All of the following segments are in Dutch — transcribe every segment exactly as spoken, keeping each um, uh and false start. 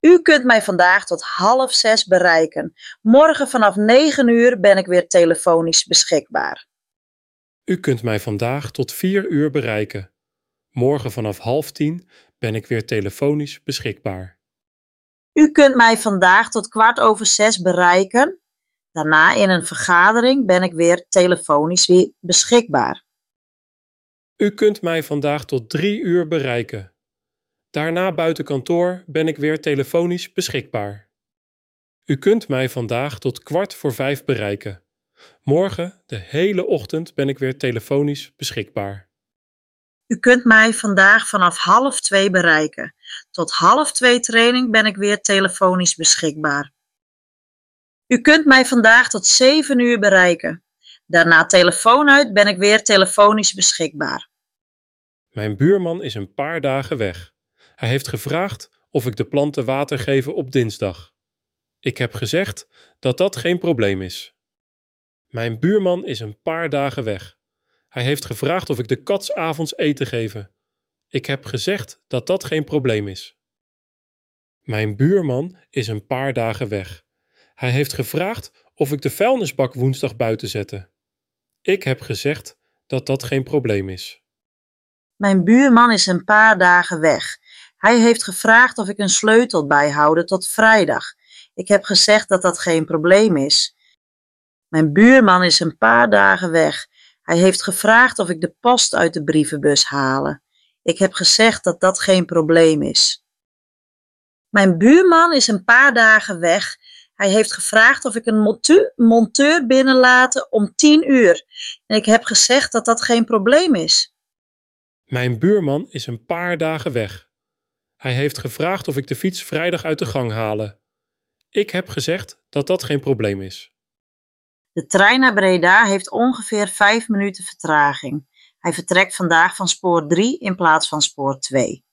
U kunt mij vandaag tot half zes bereiken. Morgen vanaf negen uur ben ik weer telefonisch beschikbaar. U kunt mij vandaag tot vier uur bereiken. Morgen vanaf half tien ben ik weer telefonisch beschikbaar. U kunt mij vandaag tot kwart over zes bereiken. Daarna in een vergadering ben ik weer telefonisch weer beschikbaar. U kunt mij vandaag tot drie uur bereiken. Daarna buiten kantoor ben ik weer telefonisch beschikbaar. U kunt mij vandaag tot kwart voor vijf bereiken. Morgen, de hele ochtend, ben ik weer telefonisch beschikbaar. U kunt mij vandaag vanaf half twee bereiken. Tot half twee training ben ik weer telefonisch beschikbaar. U kunt mij vandaag tot zeven uur bereiken. Daarna telefoon uit ben ik weer telefonisch beschikbaar. Mijn buurman is een paar dagen weg. Hij heeft gevraagd of ik de planten water geef op dinsdag. Ik heb gezegd dat dat geen probleem is. Mijn buurman is een paar dagen weg. Hij heeft gevraagd of ik de kat 's avonds eten geef. Ik heb gezegd dat dat geen probleem is. Mijn buurman is een paar dagen weg. Hij heeft gevraagd of ik de vuilnisbak woensdag buiten zette. Ik heb gezegd dat dat geen probleem is. Mijn buurman is een paar dagen weg. Hij heeft gevraagd of ik een sleutel bijhoud tot vrijdag. Ik heb gezegd dat dat geen probleem is. Mijn buurman is een paar dagen weg. Hij heeft gevraagd of ik de post uit de brievenbus halen. Ik heb gezegd dat dat geen probleem is. Mijn buurman is een paar dagen weg. Hij heeft gevraagd of ik een montu- monteur binnenlaat om tien uur. En ik heb gezegd dat dat geen probleem is. Mijn buurman is een paar dagen weg. Hij heeft gevraagd of ik de fiets vrijdag uit de gang halen. Ik heb gezegd dat dat geen probleem is. De trein naar Breda heeft ongeveer vijf minuten vertraging. Hij vertrekt vandaag van spoor drie in plaats van spoor twee.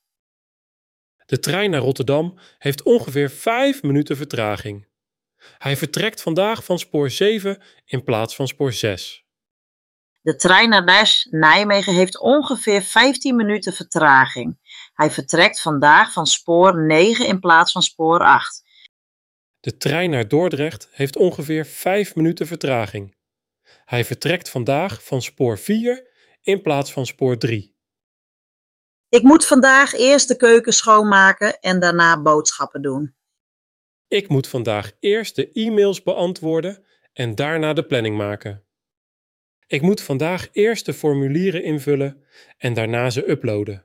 De trein naar Rotterdam heeft ongeveer vijf minuten vertraging. Hij vertrekt vandaag van spoor zeven in plaats van spoor zes. De trein naar Nes, Nijmegen heeft ongeveer vijftien minuten vertraging. Hij vertrekt vandaag van spoor negen in plaats van spoor acht. De trein naar Dordrecht heeft ongeveer vijf minuten vertraging. Hij vertrekt vandaag van spoor vier in plaats van spoor drie. Ik moet vandaag eerst de keuken schoonmaken en daarna boodschappen doen. Ik moet vandaag eerst de e-mails beantwoorden en daarna de planning maken. Ik moet vandaag eerst de formulieren invullen en daarna ze uploaden.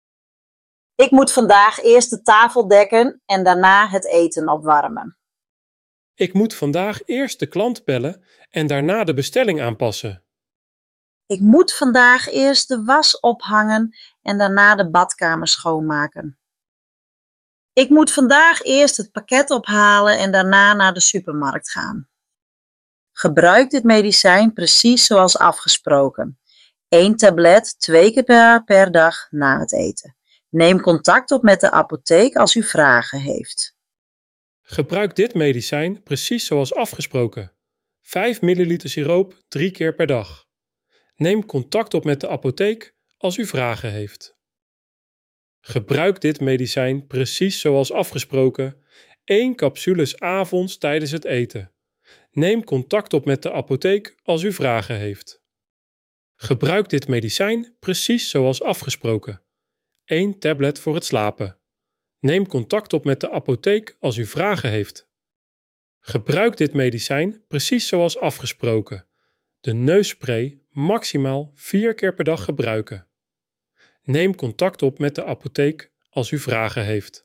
Ik moet vandaag eerst de tafel dekken en daarna het eten opwarmen. Ik moet vandaag eerst de klant bellen en daarna de bestelling aanpassen. Ik moet vandaag eerst de was ophangen en daarna de badkamer schoonmaken. Ik moet vandaag eerst het pakket ophalen en daarna naar de supermarkt gaan. Gebruik dit medicijn precies zoals afgesproken. Eén tablet twee keer per dag na het eten. Neem contact op met de apotheek als u vragen heeft. Gebruik dit medicijn precies zoals afgesproken. vijf milliliter siroop drie keer per dag. Neem contact op met de apotheek als u vragen heeft. Gebruik dit medicijn precies zoals afgesproken. één capsule 's avonds tijdens het eten. Neem contact op met de apotheek als u vragen heeft. Gebruik dit medicijn precies zoals afgesproken. één tablet voor het slapen. Neem contact op met de apotheek als u vragen heeft. Gebruik dit medicijn precies zoals afgesproken. De neusspray maximaal vier keer per dag gebruiken. Neem contact op met de apotheek als u vragen heeft.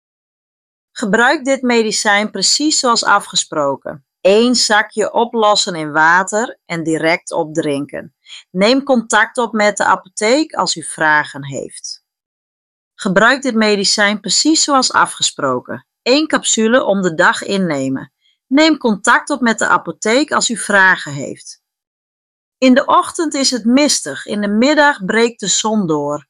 Gebruik dit medicijn precies zoals afgesproken. Eén zakje oplossen in water en direct opdrinken. Neem contact op met de apotheek als u vragen heeft. Gebruik dit medicijn precies zoals afgesproken. Eén capsule om de dag innemen. Neem contact op met de apotheek als u vragen heeft. In de ochtend is het mistig, in de middag breekt de zon door.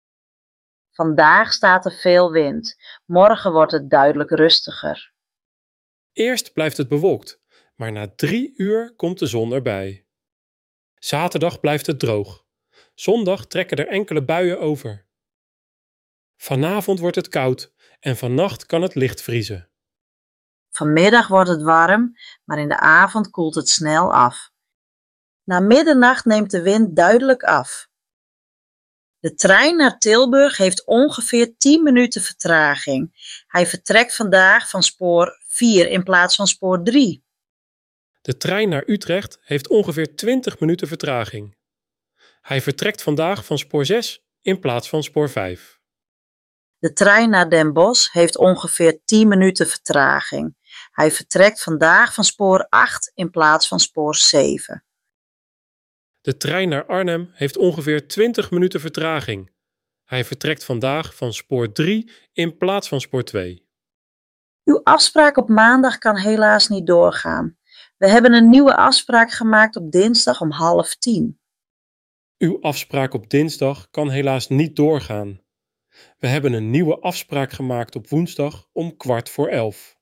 Vandaag staat er veel wind. Morgen wordt het duidelijk rustiger. Eerst blijft het bewolkt, maar na drie uur komt de zon erbij. Zaterdag blijft het droog. Zondag trekken er enkele buien over. Vanavond wordt het koud En vannacht kan het licht vriezen. Vanmiddag wordt het warm, maar in de avond koelt het snel af. Na middernacht neemt de wind duidelijk af. De trein naar Tilburg heeft ongeveer tien minuten vertraging. Hij vertrekt vandaag van spoor vier in plaats van spoor drie. De trein naar Utrecht heeft ongeveer twintig minuten vertraging. Hij vertrekt vandaag van spoor zes in plaats van spoor vijf. De trein naar Den Bosch heeft ongeveer tien minuten vertraging. Hij vertrekt vandaag van spoor acht in plaats van spoor zeven. De trein naar Arnhem heeft ongeveer twintig minuten vertraging. Hij vertrekt vandaag van spoor drie in plaats van spoor twee. Uw afspraak op maandag kan helaas niet doorgaan. We hebben een nieuwe afspraak gemaakt op dinsdag om half tien. Uw afspraak op dinsdag kan helaas niet doorgaan. We hebben een nieuwe afspraak gemaakt op woensdag om kwart voor elf.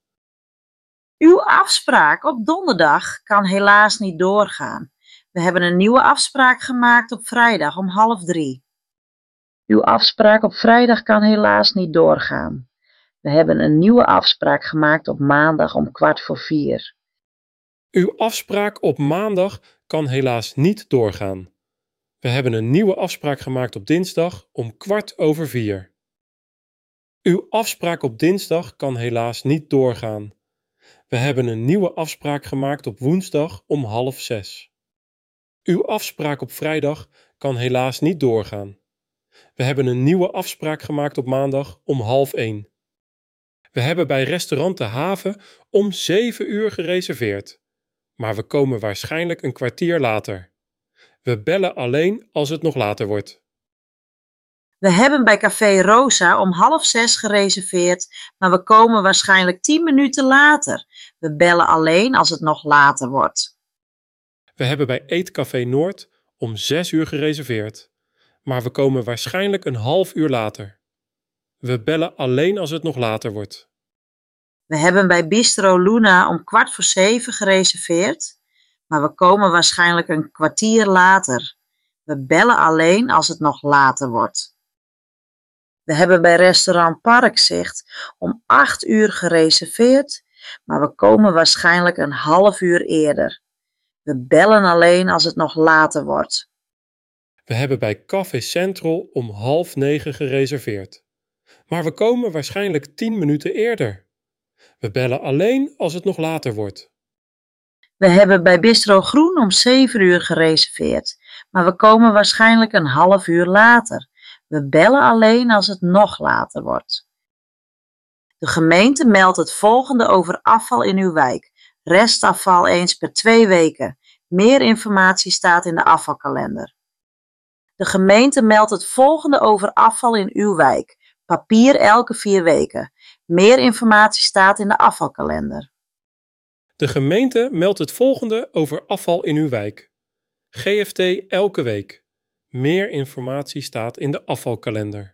Uw afspraak op donderdag kan helaas niet doorgaan. We hebben een nieuwe afspraak gemaakt op vrijdag om half drie. Uw afspraak op vrijdag kan helaas niet doorgaan. We hebben een nieuwe afspraak gemaakt op maandag om kwart voor vier. Uw afspraak op maandag kan helaas niet doorgaan. We hebben een nieuwe afspraak gemaakt op dinsdag om kwart over vier. Uw afspraak op dinsdag kan helaas niet doorgaan. We hebben een nieuwe afspraak gemaakt op woensdag om half zes. Uw afspraak op vrijdag kan helaas niet doorgaan. We hebben een nieuwe afspraak gemaakt op maandag om half één. We hebben bij restaurant De Haven om zeven uur gereserveerd. Maar we komen waarschijnlijk een kwartier later. We bellen alleen als het nog later wordt. We hebben bij Café Rosa om half zes gereserveerd, maar we komen waarschijnlijk tien minuten later. We bellen alleen als het nog later wordt. We hebben bij Eetcafé Noord om zes uur gereserveerd, maar we komen waarschijnlijk een half uur later. We bellen alleen als het nog later wordt. We hebben bij Bistro Luna om kwart voor zeven gereserveerd, maar we komen waarschijnlijk een kwartier later. We bellen alleen als het nog later wordt. We hebben bij restaurant Parkzicht om acht uur gereserveerd, maar we komen waarschijnlijk een half uur eerder. We bellen alleen als het nog later wordt. We hebben bij Café Central om half negen gereserveerd, maar we komen waarschijnlijk tien minuten eerder. We bellen alleen als het nog later wordt. We hebben bij Bistro Groen om zeven uur gereserveerd, maar we komen waarschijnlijk een half uur later. We bellen alleen als het nog later wordt. De gemeente meldt het volgende over afval in uw wijk. Restafval eens per twee weken. Meer informatie staat in de afvalkalender. De gemeente meldt het volgende over afval in uw wijk. Papier elke vier weken. Meer informatie staat in de afvalkalender. De gemeente meldt het volgende over afval in uw wijk. G F T elke week. Meer informatie staat in de afvalkalender.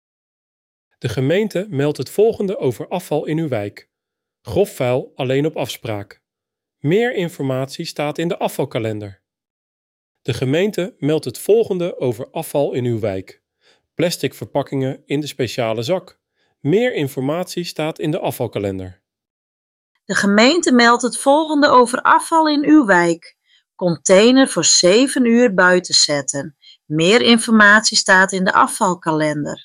De gemeente meldt het volgende over afval in uw wijk. Grof vuil alleen op afspraak. Meer informatie staat in de afvalkalender. De gemeente meldt het volgende over afval in uw wijk. Plastic verpakkingen in de speciale zak. Meer informatie staat in de afvalkalender. De gemeente meldt het volgende over afval in uw wijk. Container voor zeven uur buiten zetten. Meer informatie staat in de afvalkalender.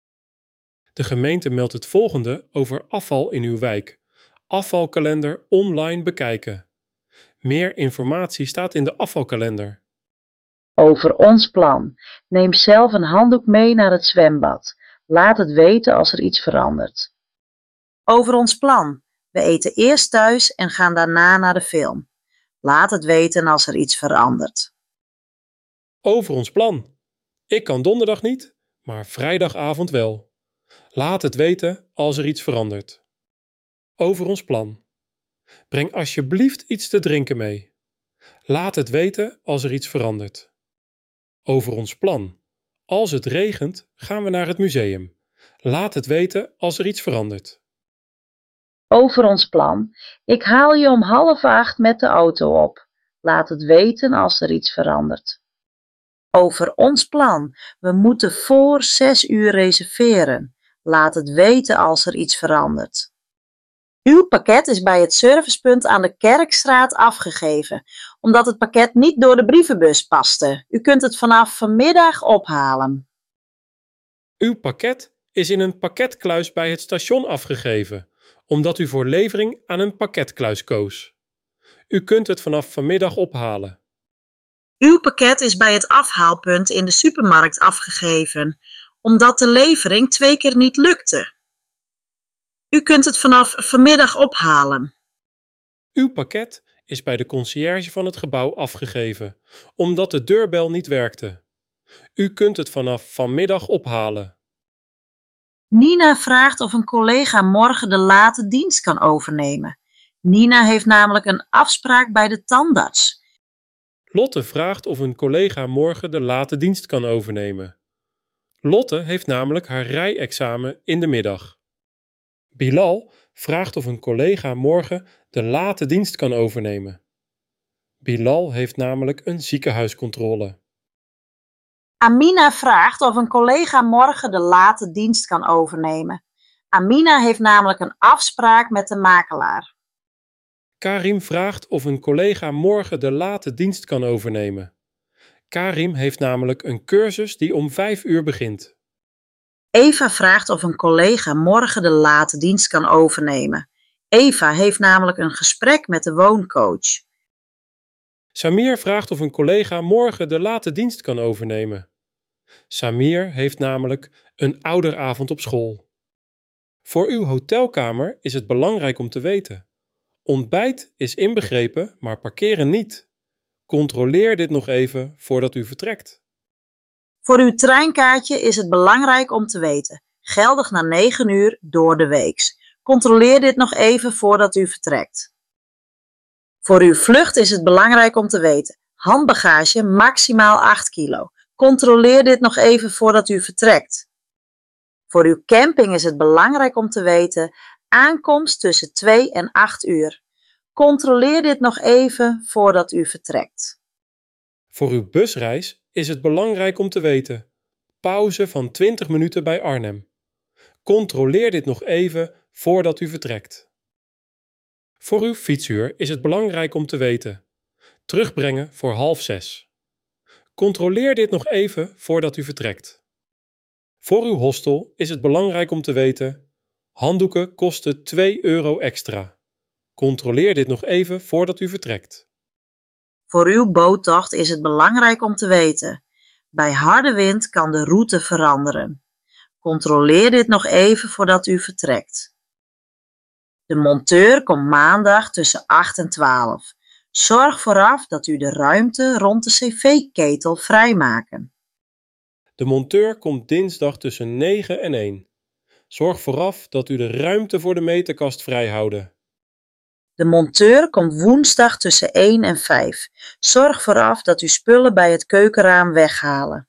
De gemeente meldt het volgende over afval in uw wijk. Afvalkalender online bekijken. Meer informatie staat in de afvalkalender. Over ons plan. Neem zelf een handdoek mee naar het zwembad. Laat het weten als er iets verandert. Over ons plan. We eten eerst thuis en gaan daarna naar de film. Laat het weten als er iets verandert. Over ons plan. Ik kan donderdag niet, maar vrijdagavond wel. Laat het weten als er iets verandert. Over ons plan. Breng alsjeblieft iets te drinken mee. Laat het weten als er iets verandert. Over ons plan. Als het regent, gaan we naar het museum. Laat het weten als er iets verandert. Over ons plan. Ik haal je om half acht met de auto op. Laat het weten als er iets verandert. Over ons plan. We moeten voor zes uur reserveren. Laat het weten als er iets verandert. Uw pakket is bij het servicepunt aan de Kerkstraat afgegeven, omdat het pakket niet door de brievenbus paste. U kunt het vanaf vanmiddag ophalen. Uw pakket is in een pakketkluis bij het station afgegeven, omdat u voor levering aan een pakketkluis koos. U kunt het vanaf vanmiddag ophalen. Uw pakket is bij het afhaalpunt in de supermarkt afgegeven, omdat de levering twee keer niet lukte. U kunt het vanaf vanmiddag ophalen. Uw pakket is bij de conciërge van het gebouw afgegeven, omdat de deurbel niet werkte. U kunt het vanaf vanmiddag ophalen. Nina vraagt of een collega morgen de late dienst kan overnemen. Nina heeft namelijk een afspraak bij de tandarts. Lotte vraagt of een collega morgen de late dienst kan overnemen. Lotte heeft namelijk haar rijexamen in de middag. Bilal vraagt of een collega morgen de late dienst kan overnemen. Bilal heeft namelijk een ziekenhuiscontrole. Amina vraagt of een collega morgen de late dienst kan overnemen. Amina heeft namelijk een afspraak met de makelaar. Karim vraagt of een collega morgen de late dienst kan overnemen. Karim heeft namelijk een cursus die om vijf uur begint. Eva vraagt of een collega morgen de late dienst kan overnemen. Eva heeft namelijk een gesprek met de wooncoach. Samir vraagt of een collega morgen de late dienst kan overnemen. Samir heeft namelijk een ouderavond op school. Voor uw hotelkamer is het belangrijk om te weten: ontbijt is inbegrepen, maar parkeren niet. Controleer dit nog even voordat u vertrekt. Voor uw treinkaartje is het belangrijk om te weten: geldig na negen uur door de weeks. Controleer dit nog even voordat u vertrekt. Voor uw vlucht is het belangrijk om te weten: handbagage maximaal acht kilo. Controleer dit nog even voordat u vertrekt. Voor uw camping is het belangrijk om te weten: aankomst tussen twee en acht uur. Controleer dit nog even voordat u vertrekt. Voor uw busreis is het belangrijk om te weten: pauze van twintig minuten bij Arnhem. Controleer dit nog even voordat u vertrekt. Voor uw fietsuur is het belangrijk om te weten: terugbrengen voor half zes. Controleer dit nog even voordat u vertrekt. Voor uw hostel is het belangrijk om te weten: handdoeken kosten twee euro extra. Controleer dit nog even voordat u vertrekt. Voor uw boottocht is het belangrijk om te weten: bij harde wind kan de route veranderen. Controleer dit nog even voordat u vertrekt. De monteur komt maandag tussen acht en twaalf. Zorg vooraf dat u de ruimte rond de cv-ketel vrijmaken. De monteur komt dinsdag tussen negen en één. Zorg vooraf dat u de ruimte voor de meterkast vrijhouden. De monteur komt woensdag tussen één en vijf. Zorg vooraf dat u spullen bij het keukenraam weghalen.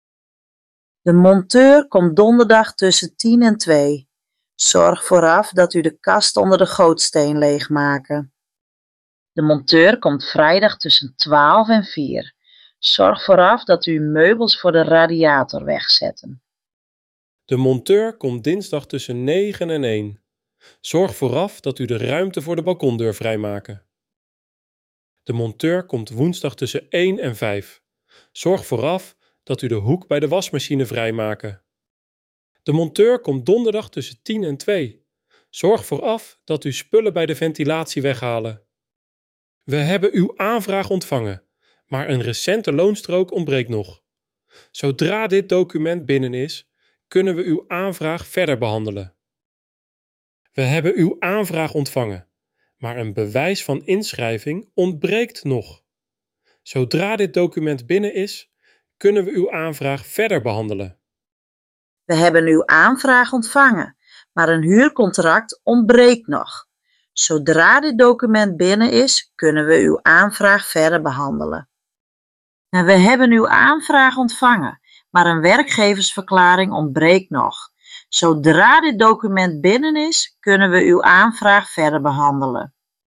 De monteur komt donderdag tussen tien en twee. Zorg vooraf dat u de kast onder de gootsteen leegmaken. De monteur komt vrijdag tussen twaalf en vier. Zorg vooraf dat u meubels voor de radiator wegzetten. De monteur komt dinsdag tussen negen en één. Zorg vooraf dat u de ruimte voor de balkondeur vrijmaken. De monteur komt woensdag tussen één en vijf. Zorg vooraf dat u de hoek bij de wasmachine vrijmaken. De monteur komt donderdag tussen tien en twee. Zorg vooraf dat u spullen bij de ventilatie weghalen. We hebben uw aanvraag ontvangen, maar een recente loonstrook ontbreekt nog. Zodra dit document binnen is, kunnen we uw aanvraag verder behandelen. We hebben uw aanvraag ontvangen, maar een bewijs van inschrijving ontbreekt nog. Zodra dit document binnen is, kunnen we uw aanvraag verder behandelen. We hebben uw aanvraag ontvangen, maar een huurcontract ontbreekt nog. Zodra dit document binnen is, kunnen we uw aanvraag verder behandelen. En we hebben uw aanvraag ontvangen, maar een werkgeversverklaring ontbreekt nog. Zodra dit document binnen is, kunnen we uw aanvraag verder behandelen.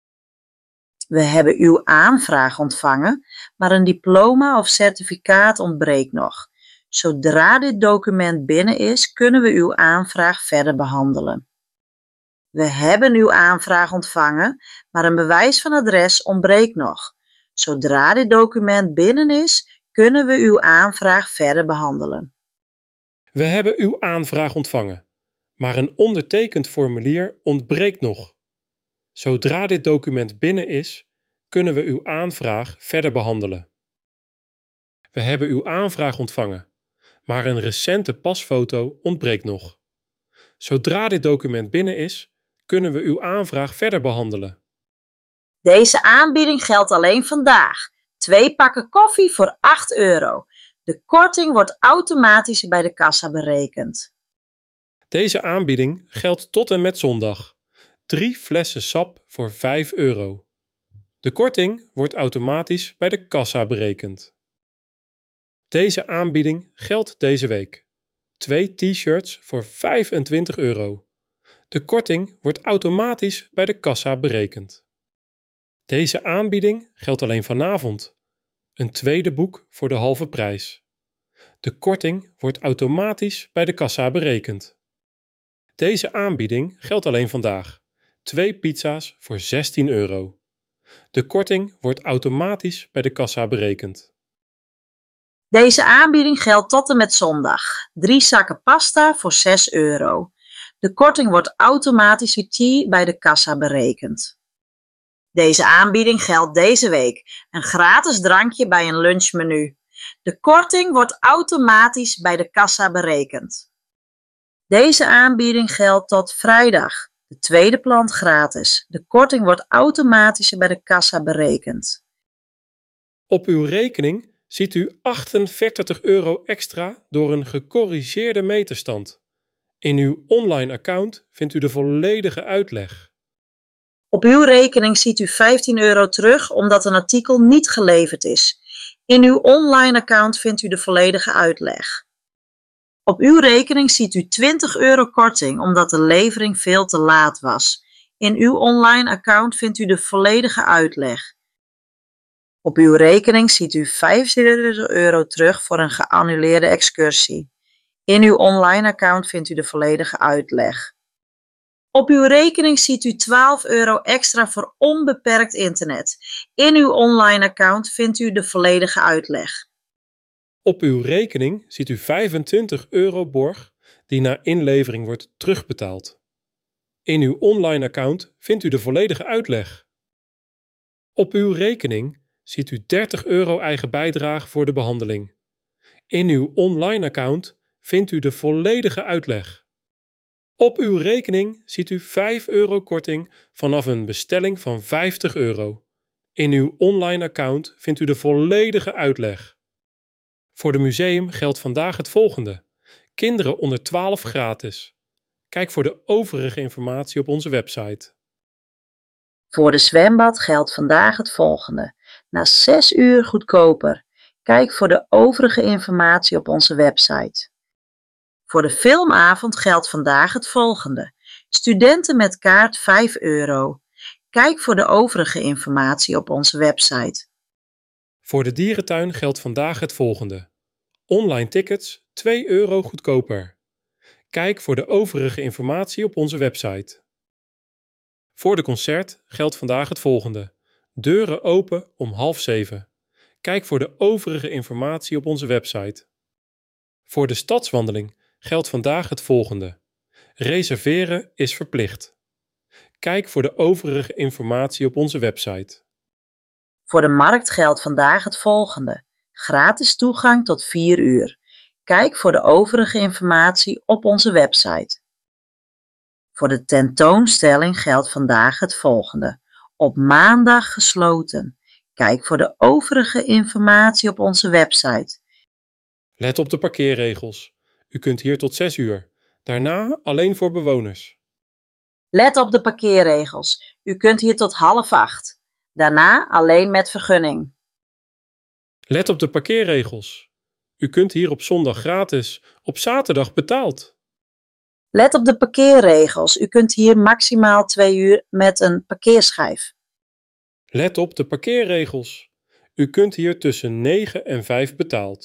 We hebben uw aanvraag ontvangen, maar een diploma of certificaat ontbreekt nog. Zodra dit document binnen is, kunnen we uw aanvraag verder behandelen. We hebben uw aanvraag ontvangen, maar een bewijs van adres ontbreekt nog. Zodra dit document binnen is, kunnen we uw aanvraag verder behandelen. We hebben uw aanvraag ontvangen, maar een ondertekend formulier ontbreekt nog. Zodra dit document binnen is, kunnen we uw aanvraag verder behandelen. We hebben uw aanvraag ontvangen, maar een recente pasfoto ontbreekt nog. Zodra dit document binnen is, kunnen we uw aanvraag verder behandelen. Deze aanbieding geldt alleen vandaag. Twee pakken koffie voor acht euro. De korting wordt automatisch bij de kassa berekend. Deze aanbieding geldt tot en met zondag. Drie flessen sap voor vijf euro. De korting wordt automatisch bij de kassa berekend. Deze aanbieding geldt deze week. Twee t-shirts voor vijfentwintig euro. De korting wordt automatisch bij de kassa berekend. Deze aanbieding geldt alleen vanavond. Een tweede boek voor de halve prijs. De korting wordt automatisch bij de kassa berekend. Deze aanbieding geldt alleen vandaag. Twee pizza's voor zestien euro. De korting wordt automatisch bij de kassa berekend. Deze aanbieding geldt tot en met zondag. Drie zakken pasta voor zes euro. De korting wordt automatisch bij de kassa berekend. Deze aanbieding geldt deze week. Een gratis drankje bij een lunchmenu. De korting wordt automatisch bij de kassa berekend. Deze aanbieding geldt tot vrijdag. De tweede plant gratis. De korting wordt automatisch bij de kassa berekend. Op uw rekening ziet u achtenveertig euro extra door een gecorrigeerde meterstand. In uw online account vindt u de volledige uitleg. Op uw rekening ziet u vijftien euro terug omdat een artikel niet geleverd is. In uw online account vindt u de volledige uitleg. Op uw rekening ziet u twintig euro korting omdat de levering veel te laat was. In uw online account vindt u de volledige uitleg. Op uw rekening ziet u vijfenzeventig euro terug voor een geannuleerde excursie. In uw online account vindt u de volledige uitleg. Op uw rekening ziet u twaalf euro extra voor onbeperkt internet. In uw online account vindt u de volledige uitleg. Op uw rekening ziet u vijfentwintig euro borg die na inlevering wordt terugbetaald. In uw online account vindt u de volledige uitleg. Op uw rekening ziet u dertig euro eigen bijdrage voor de behandeling. In uw online account vindt u de volledige uitleg. Op uw rekening ziet u vijf euro korting vanaf een bestelling van vijftig euro. In uw online account vindt u de volledige uitleg. Voor de museum geldt vandaag het volgende. Kinderen onder twaalf gratis. Kijk voor de overige informatie op onze website. Voor de zwembad geldt vandaag het volgende. Na zes uur goedkoper. Kijk voor de overige informatie op onze website. Voor de filmavond geldt vandaag het volgende. Studenten met kaart vijf euro. Kijk voor de overige informatie op onze website. Voor de dierentuin geldt vandaag het volgende. Online tickets twee euro goedkoper. Kijk voor de overige informatie op onze website. Voor de concert geldt vandaag het volgende. Deuren open om half zeven. Kijk voor de overige informatie op onze website. Voor de stadswandeling geldt vandaag het volgende. Reserveren is verplicht. Kijk voor de overige informatie op onze website. Voor de markt geldt vandaag het volgende. Gratis toegang tot vier uur. Kijk voor de overige informatie op onze website. Voor de tentoonstelling geldt vandaag het volgende. Op maandag gesloten. Kijk voor de overige informatie op onze website. Let op de parkeerregels. U kunt hier tot zes uur. Daarna alleen voor bewoners. Let op de parkeerregels. U kunt hier tot half acht. Daarna alleen met vergunning. Let op de parkeerregels. U kunt hier op zondag gratis, op zaterdag betaald. Let op de parkeerregels. U kunt hier maximaal twee uur met een parkeerschijf. Let op de parkeerregels. U kunt hier tussen negen en vijf betaald.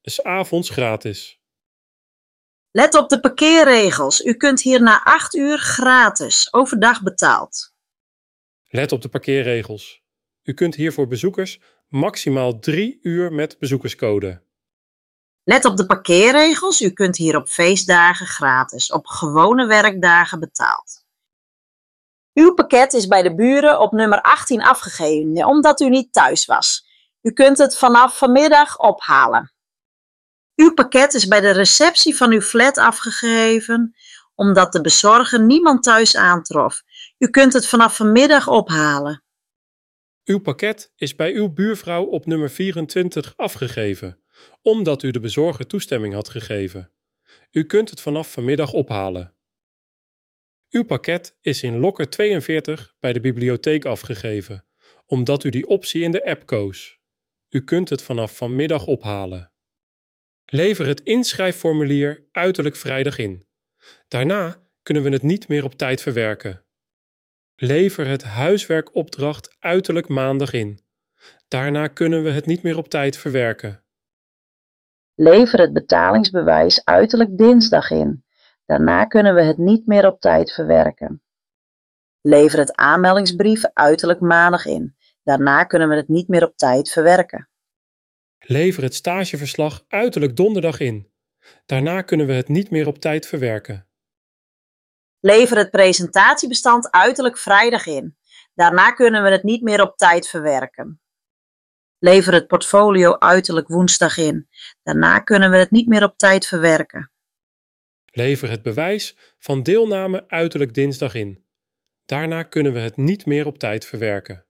'S avonds gratis. Let op de parkeerregels. U kunt hier na acht uur gratis, overdag betaald. Let op de parkeerregels. U kunt hier voor bezoekers maximaal drie uur met bezoekerscode. Let op de parkeerregels. U kunt hier op feestdagen gratis, op gewone werkdagen betaald. Uw pakket is bij de buren op nummer achttien afgegeven, omdat u niet thuis was. U kunt het vanaf vanmiddag ophalen. Uw pakket is bij de receptie van uw flat afgegeven, omdat de bezorger niemand thuis aantrof. U kunt het vanaf vanmiddag ophalen. Uw pakket is bij uw buurvrouw op nummer vierentwintig afgegeven, omdat u de bezorger toestemming had gegeven. U kunt het vanaf vanmiddag ophalen. Uw pakket is in lokker tweeënveertig bij de bibliotheek afgegeven, omdat u die optie in de app koos. U kunt het vanaf vanmiddag ophalen. Lever het inschrijfformulier uiterlijk vrijdag in. Daarna kunnen we het niet meer op tijd verwerken. Lever het huiswerkopdracht uiterlijk maandag in. Daarna kunnen we het niet meer op tijd verwerken. Lever het betalingsbewijs uiterlijk dinsdag in. Daarna kunnen we het niet meer op tijd verwerken. Lever het aanmeldingsbrief uiterlijk maandag in. Daarna kunnen we het niet meer op tijd verwerken. Lever het stageverslag uiterlijk donderdag in. Daarna kunnen we het niet meer op tijd verwerken. Lever het presentatiebestand uiterlijk vrijdag in. Daarna kunnen we het niet meer op tijd verwerken. Lever het portfolio uiterlijk woensdag in. Daarna kunnen we het niet meer op tijd verwerken. Lever het bewijs van deelname uiterlijk dinsdag in. Daarna kunnen we het niet meer op tijd verwerken.